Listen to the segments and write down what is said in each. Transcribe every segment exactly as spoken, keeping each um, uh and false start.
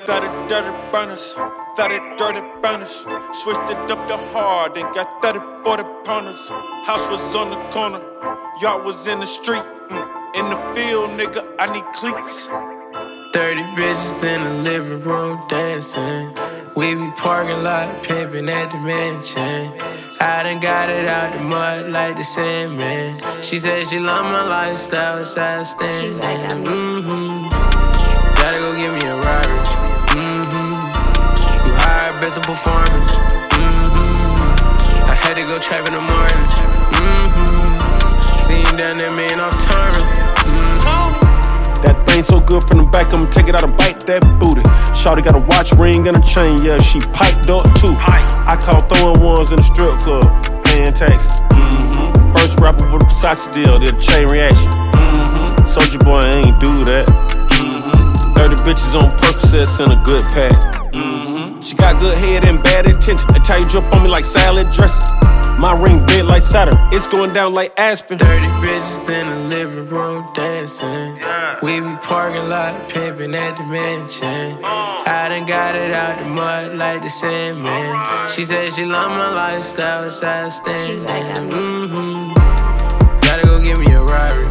thirty dirty burners, thirty dirty burners. Switched it up the hard and got thirty, forty pounders. House was on the corner, yard was in the street. Mm. In the field, nigga, I need cleats. Thirty bitches in the living room dancing. We be parking lot pimping at the mansion. I done got it out the mud like the Sandman. She said she love my lifestyle, it's outstanding. Mm-hmm. Gotta go get me a Rari. Mm-hmm. You hired best of performance. Mm-hmm. I had to go trap in the morning. Mm-hmm. Seen down there, man, off turning. Mm-hmm. That thing so good from the back, I'ma take it out and bite that booty. Shawty got a watch, ring, and a chain, yeah, she piped up too. I call throwing ones in the strip club, paying taxes. Mm-hmm. First rapper with a Versace deal, did a chain reaction. Mm-hmm. Soulja Boy ain't do that. Mm-hmm. thirty bitches on Percocets in a good pack. Mm-hmm. She got good head and bad intention. They tell you drip on me like salad dressing. My ring big like Saturn, it's going down like Aspen. Thirty bitches in the living room dancing. We be parking lot pimping at the mansion. I done got it out the mud like the Sandman. She said she love my lifestyle, it's outstanding. Mm-hmm. Gotta go get me a Rari.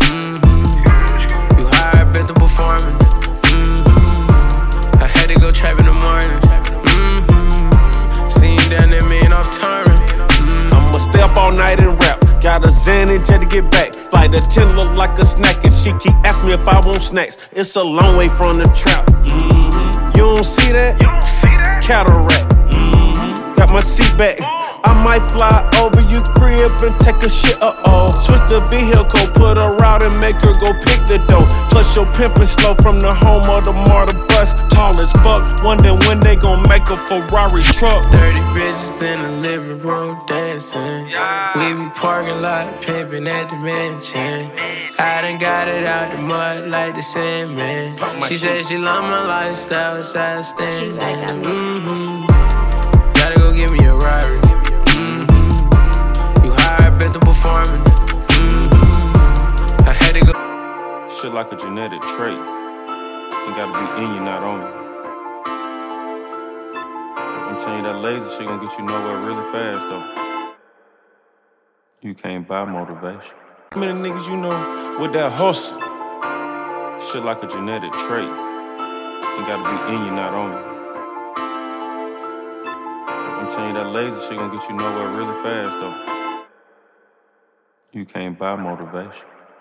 Mm-hmm. You hired best of performance. Mm-hmm. I had to go trap in the morning. Mm-hmm. Seen down there, man, off turning. Stay up all night and rap. Got a Xanax, had to get back. Flight attendant look like a snack, and she keep asking me if I want snacks. It's a long way from the trap. Mm-hmm. You don't see that? You don't see that? Cataract. Mm-hmm. Got my seat back. I might fly over your crib and take a shit, uh-oh. Switch the vehicle, put her out and make her go pick the dough. Plus your pimpin' slow from the home of the MARTA bus. Tall as fuck, wondering when they gon' make a Ferrari truck. Thirty bitches in the living room dancing. We be parking lot pimping at the mansion. I done got it out the mud like the Sandman. She said she love my lifestyle, it's outstanding. Mm-hmm. Gotta go get me a Rari. Best of performance. Mm-hmm. I had to go. Shit like a genetic trait. It gotta be in you, not on you. I'm telling you, that lazy shit gonna get you nowhere really fast, though. You can't buy motivation. How many niggas you know with that hustle? Shit like a genetic trait. It gotta be in you, not on you. I'm telling you, that lazy shit gonna get you nowhere really fast, though. You can't buy motivation.